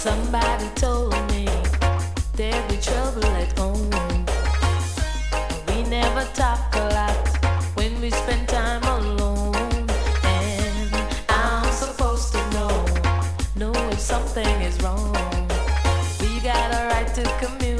Somebody told me there'd be trouble at home. We never talk a lot when we spend time alone. And I'm supposed to know if something is wrong. We got a right to communicate.